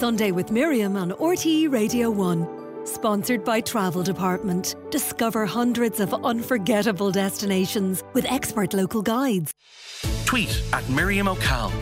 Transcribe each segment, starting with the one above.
Sunday with Miriam on RTE Radio 1. Sponsored by Travel Department. Discover hundreds of unforgettable destinations with expert local guides. Tweet at Miriam O'Call.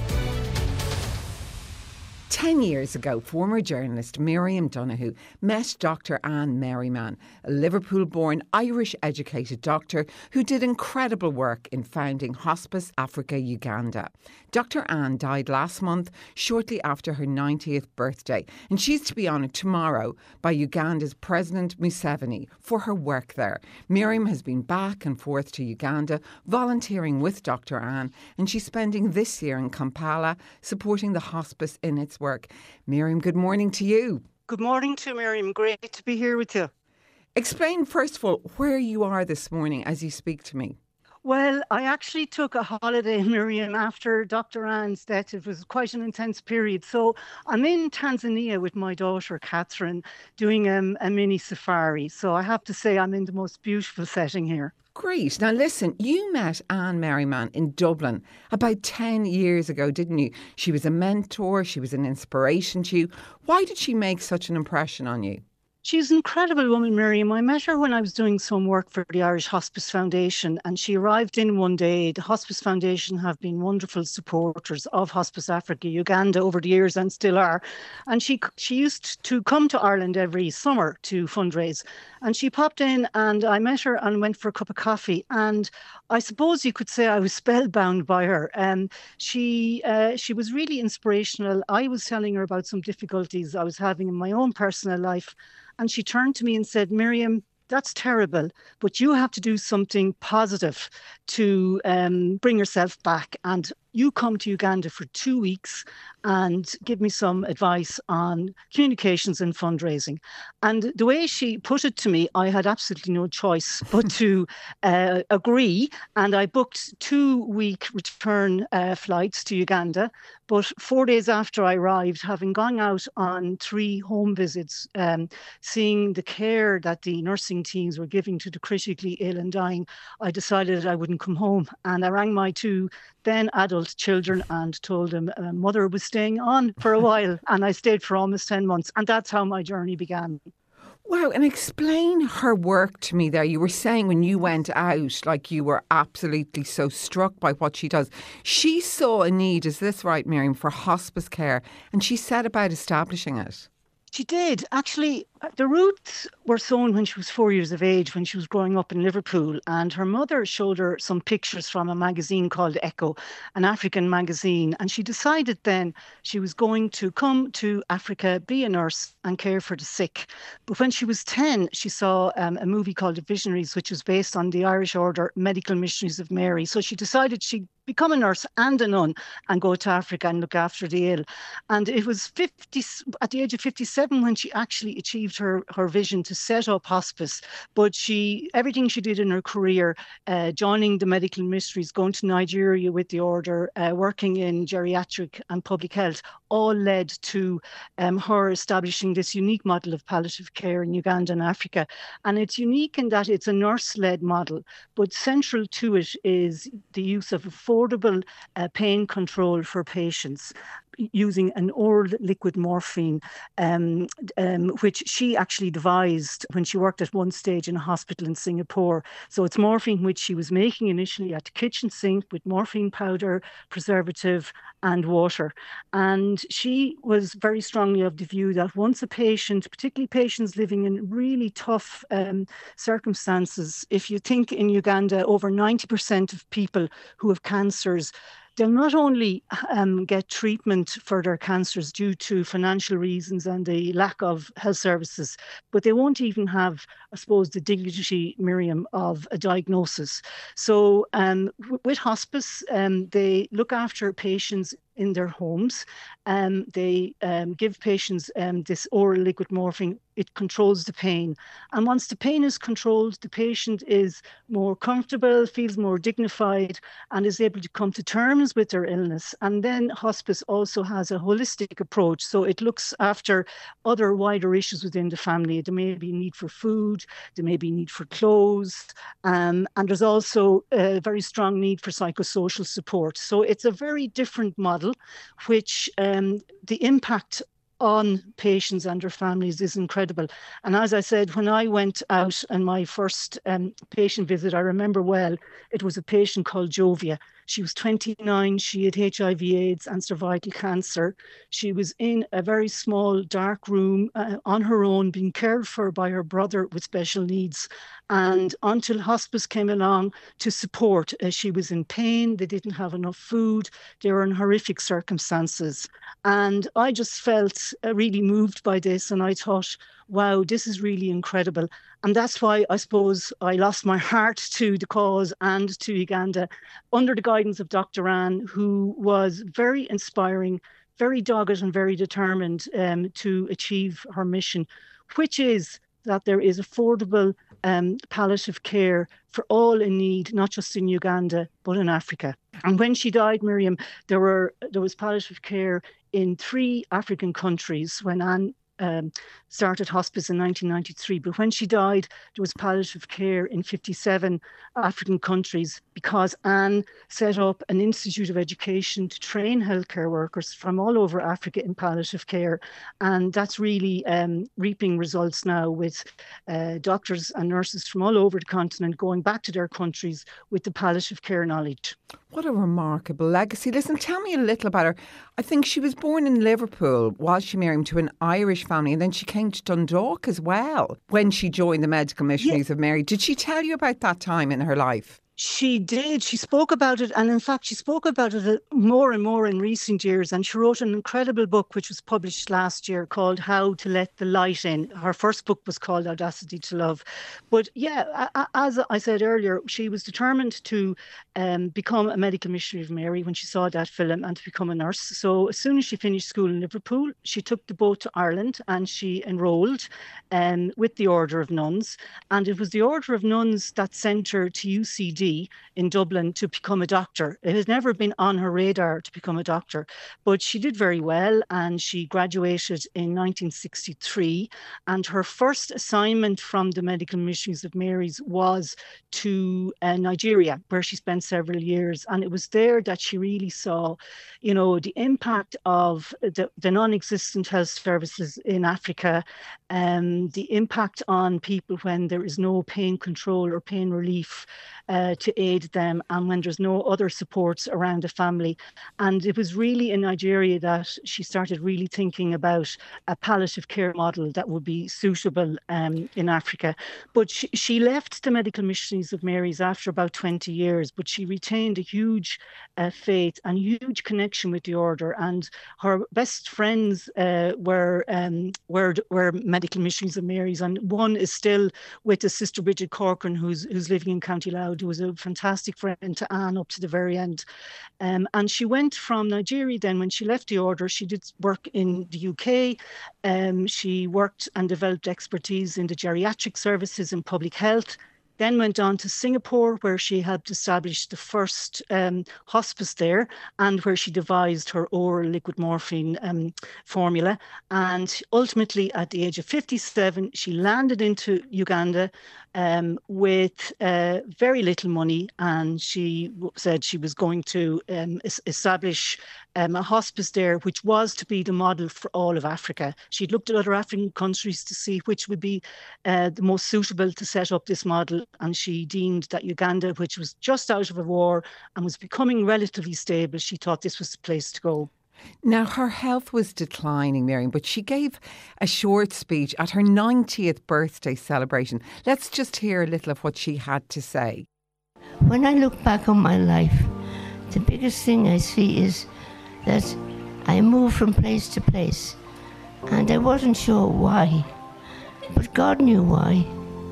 10 years ago, former journalist Miriam Donoghue met Dr. Anne Merriman, a Liverpool-born, Irish-educated doctor who did incredible work in founding Hospice Africa Uganda. Dr. Anne died last month, shortly after her 90th birthday, and she's to be honoured tomorrow by Uganda's President Museveni for her work there. Miriam has been back and forth to Uganda, volunteering with Dr. Anne, and she's spending this year in Kampala supporting the hospice in its work. Miriam, good morning to you. Good morning to Miriam. Great to be here with you. Explain, first of all, where you are this morning as you speak to me. Well, I actually took a holiday, Miriam, after Dr. Anne's death. It was quite an intense period. So I'm in Tanzania with my daughter, Catherine, doing a mini safari. So I have to say I'm in the most beautiful setting here. Great. Now listen, you met Anne Merriman in Dublin about 10 years ago, didn't you? She was a mentor, she was an inspiration to you. Why did she make such an impression on you? She's an incredible woman, Miriam. I met her when I was doing some work for the Irish Hospice Foundation, and she arrived in one day. The Hospice Foundation have been wonderful supporters of Hospice Africa Uganda over the years and still are. And she used to come to Ireland every summer to fundraise. And she popped in and I met her and went for a cup of coffee. And I suppose you could say I was spellbound by her. She was really inspirational. I was telling her about some difficulties I was having in my own personal life. And she turned to me and said, Miriam, that's terrible, but you have to do something positive to bring yourself back. And you come to Uganda for 2 weeks and give me some advice on communications and fundraising. And the way she put it to me, I had absolutely no choice but to agree. And I booked 2-week return flights to Uganda. But 4 days after I arrived, having gone out on 3 home visits, seeing the care that the nursing teams were giving to the critically ill and dying, I decided I wouldn't come home. And I rang my 2 then adult children and told them mother was staying on for a while, and I stayed for almost 10 months, and that's how my journey began. Wow, and explain her work to me there. You were saying when you went out, like you were absolutely so struck by what she does. She saw a need, is this right, Miriam, for hospice care, and she set about establishing it. She did. Actually, the roots were sown when she was 4 years of age, when she was growing up in Liverpool. And her mother showed her some pictures from a magazine called Echo, an African magazine. And she decided then she was going to come to Africa, be a nurse and care for the sick. But when she was 10, she saw a movie called The Visionaries, which was based on the Irish Order Medical Missionaries of Mary. So she decided she'd become a nurse and a nun and go to Africa and look after the ill. And it was at the age of 57 when she actually achieved her vision to set up hospice. But everything she did in her career, joining the medical missionaries, going to Nigeria with the order, working in geriatric and public health, all led to her establishing this unique model of palliative care in Uganda and Africa. And it's unique in that it's a nurse-led model, but central to it is the use of affordable pain control for patients using an oral liquid morphine, which she actually devised when she worked at one stage in a hospital in Singapore. So it's morphine which she was making initially at the kitchen sink with morphine powder, preservative and water. And she was very strongly of the view that once a patient, particularly patients living in really tough circumstances, if you think in Uganda, over 90% of people who have cancers, they'll not only get treatment for their cancers due to financial reasons and the lack of health services, but they won't even have, I suppose, the dignity, Miriam, of a diagnosis. So with hospice, they look after patients in their homes. They give patients this oral liquid morphine. It controls the pain. And once the pain is controlled, the patient is more comfortable, feels more dignified, and is able to come to terms with their illness. And then hospice also has a holistic approach. So it looks after other wider issues within the family. There may be need for food, there may be need for clothes, and there's also a very strong need for psychosocial support. So it's a very different model, which the impact on patients and their families is incredible. And as I said, when I went out on my first patient visit, I remember well, it was a patient called Jovia. She was 29, she had HIV, AIDS and cervical cancer. She was in a very small, dark room on her own, being cared for by her brother with special needs. And until hospice came along to support, she was in pain, they didn't have enough food, they were in horrific circumstances. And I just felt really moved by this, and I thought, wow, this is really incredible. And that's why I suppose I lost my heart to the cause and to Uganda under the guidance of Dr. Anne, who was very inspiring, very dogged and very determined to achieve her mission, which is that there is affordable palliative care for all in need, not just in Uganda, but in Africa. And when she died, Miriam, there was palliative care in 3 African countries when Anne started hospice in 1993. But when she died, there was palliative care in 57 African countries because Anne set up an institute of education to train healthcare workers from all over Africa in palliative care. And that's really reaping results now with doctors and nurses from all over the continent going back to their countries with the palliative care knowledge. What a remarkable legacy. Listen, tell me a little about her. I think she was born in Liverpool, was she, Miriam, to an Irish family, and then she came to Dundalk as well when she joined the Medical Missionaries of Mary. Did she tell you about that time in her life? She did. She spoke about it. And in fact, she spoke about it more and more in recent years. And she wrote an incredible book, which was published last year, called How to Let the Light In. Her first book was called Audacity to Love. But yeah, as I said earlier, she was determined to become a medical missionary of Mary when she saw that film and to become a nurse. So as soon as she finished school in Liverpool, she took the boat to Ireland and she enrolled with the Order of Nuns. And it was the Order of Nuns that sent her to UCD in Dublin to become a doctor. It has never been on her radar to become a doctor, but she did very well and she graduated in 1963. And her first assignment from the Medical Missionaries of Mary's was to Nigeria, where she spent several years. And it was there that she really saw, you know, the impact of the non-existent health services in Africa, the impact on people when there is no pain control or pain relief to aid them, and when there's no other supports around the family. And it was really in Nigeria that she started really thinking about a palliative care model that would be suitable in Africa. But she left the Medical Missionaries of Mary's after about 20 years, but she retained a huge faith and huge connection with the order. And her best friends were Medical Missionaries of Mary's, and one is still with the Sister Bridget Corcoran, who's living in County Louth, who was a fantastic friend to Anne up to the very end. And she went from Nigeria then, when she left the order, she did work in the UK. She worked and developed expertise in the geriatric services and public health. Then went on to Singapore, where she helped establish the first hospice there and where she devised her oral liquid morphine formula. And ultimately, at the age of 57, she landed into Uganda with very little money. And she said she was going to establish a hospice there, which was to be the model for all of Africa. She'd looked at other African countries to see which would be the most suitable to set up this model. And she deemed that Uganda, which was just out of a war and was becoming relatively stable, she thought this was the place to go. Now, her health was declining, Miriam, but she gave a short speech at her 90th birthday celebration. Let's just hear a little of what she had to say. When I look back on my life, the biggest thing I see is that I moved from place to place, and I wasn't sure why, but God knew why,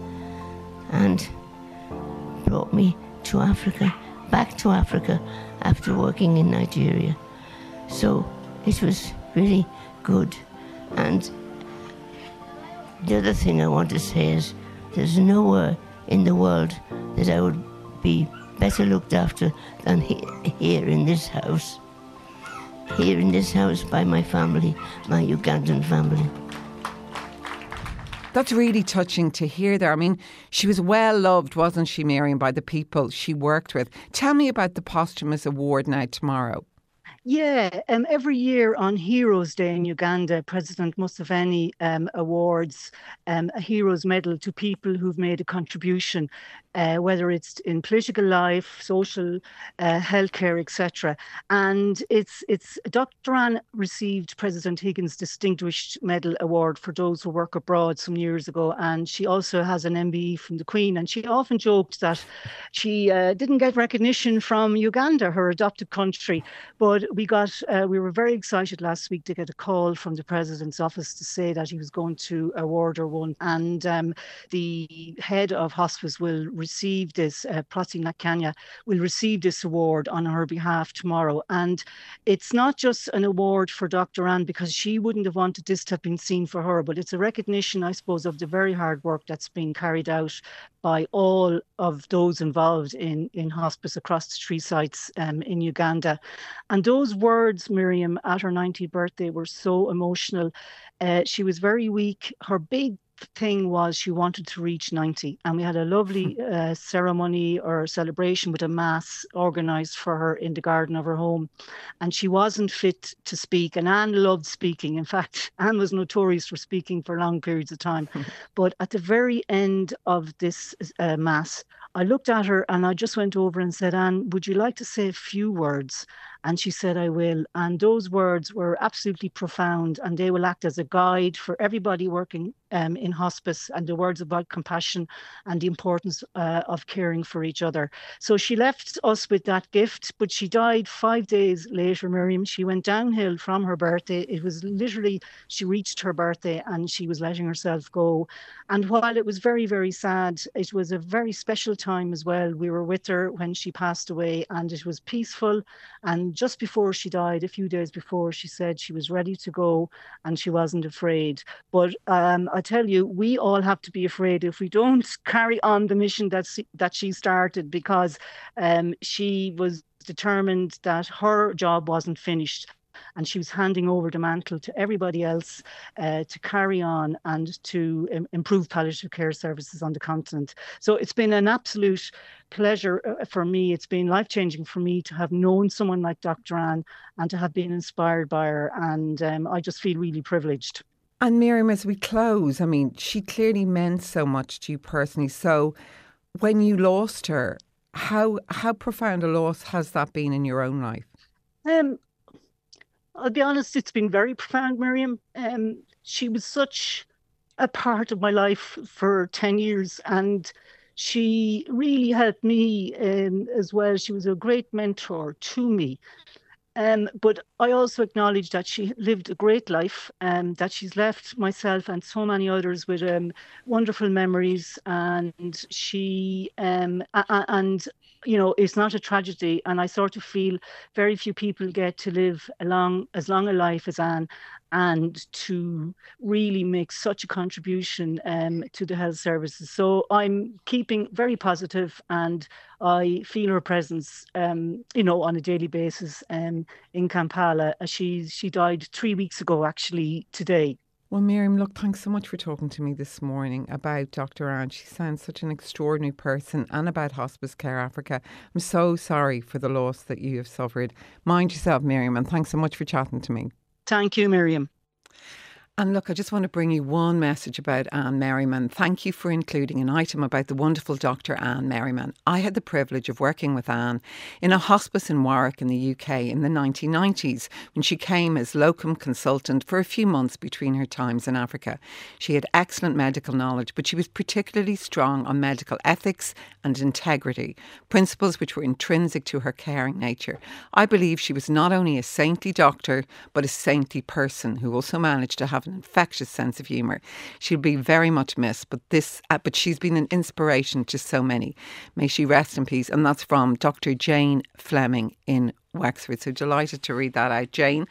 and brought me to Africa, back to Africa, after working in Nigeria. So it was really good. And the other thing I want to say is there's nowhere in the world that I would be better looked after than here in this house. Here in this house by my family, my Ugandan family. That's really touching to hear there. I mean, she was well loved, wasn't she, Miriam, by the people she worked with. Tell me about the posthumous award now tomorrow. Yeah, every year on Heroes Day in Uganda, President Museveni awards a Heroes Medal to people who've made a contribution, whether it's in political life, social, healthcare, etc. And it's Dr. Anne received President Higgins' Distinguished Medal Award for those who work abroad some years ago, and she also has an MBE from the Queen. And she often joked that she didn't get recognition from Uganda, her adopted country, but we were very excited last week to get a call from the president's office to say that he was going to award her one. And the head of hospice will receive this, Prati Nakanya, will receive this award on her behalf tomorrow. And it's not just an award for Dr. Anne, because she wouldn't have wanted this to have been seen for her, but it's a recognition, I suppose, of the very hard work that's being carried out by all of those involved in hospice across the 3 sites in Uganda. And those words, Miriam, at her 90th birthday were so emotional. She was very weak. Her big thing was she wanted to reach 90, and we had a lovely ceremony or celebration with a mass organised for her in the garden of her home, and she wasn't fit to speak. And Anne loved speaking. In fact, Anne was notorious for speaking for long periods of time. But at the very end of this mass, I looked at her and I just went over and said, Anne, would you like to say a few words? And she said, I will. And those words were absolutely profound, and they will act as a guide for everybody working in hospice, and the words about compassion and the importance of caring for each other. So she left us with that gift, but she died 5 days later, Miriam. She went downhill from her birthday. It was literally, she reached her birthday and she was letting herself go. And while it was very, very sad, it was a very special time as well. We were with her when she passed away, and it was peaceful. And just before she died, a few days before, she said she was ready to go and she wasn't afraid. But I tell you, we all have to be afraid if we don't carry on the mission that she started, because she was determined that her job wasn't finished. And she was handing over the mantle to everybody else to carry on and to improve palliative care services on the continent. So it's been an absolute pleasure for me. It's been life-changing for me to have known someone like Dr. Anne and to have been inspired by her. And I just feel really privileged. And Miriam, as we close, I mean, she clearly meant so much to you personally. So when you lost her, how profound a loss has that been in your own life? I'll be honest, it's been very profound, Miriam. She was such a part of my life for 10 years, and she really helped me as well. She was a great mentor to me. But I also acknowledge that she lived a great life, that she's left myself and so many others with wonderful memories. And she, and you know, it's not a tragedy. And I sort of feel very few people get to live as long a life as Anne, and to really make such a contribution to the health services. So I'm keeping very positive, and I feel her presence, you know, on a daily basis in Kampala. She died 3 weeks ago, actually, today. Well, Miriam, look, thanks so much for talking to me this morning about Dr. Anne. She sounds such an extraordinary person, and about Hospice Care Africa. I'm so sorry for the loss that you have suffered. Mind yourself, Miriam, and thanks so much for chatting to me. Thank you, Miriam. And look, I just want to bring you one message about Anne Merriman. Thank you for including an item about the wonderful Dr. Anne Merriman. I had the privilege of working with Anne in a hospice in Warwick in the UK in the 1990s, when she came as locum consultant for a few months between her times in Africa. She had excellent medical knowledge, but she was particularly strong on medical ethics and integrity, principles which were intrinsic to her caring nature. I believe she was not only a saintly doctor, but a saintly person who also managed to have an infectious sense of humour. She'll be very much missed, but she's been an inspiration to so many. May she rest in peace. And that's from Dr. Jane Fleming in Wexford. So delighted to read that out. Jane,